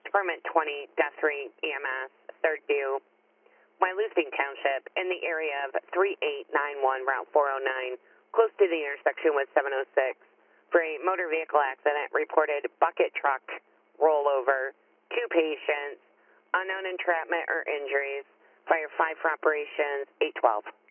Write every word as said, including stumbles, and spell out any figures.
Department twenty, Death three, E M S, third due, Wyalusing Township, in the area of three eight nine one Route four oh nine, close to the intersection with seven oh six, for a motor vehicle accident. Reported bucket truck rollover, two patients, unknown entrapment or injuries. Fire five for operations, eight twelve.